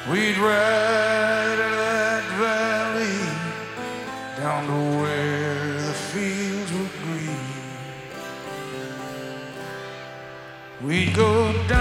We'd ride that valley down to where the fields were green. We'd go down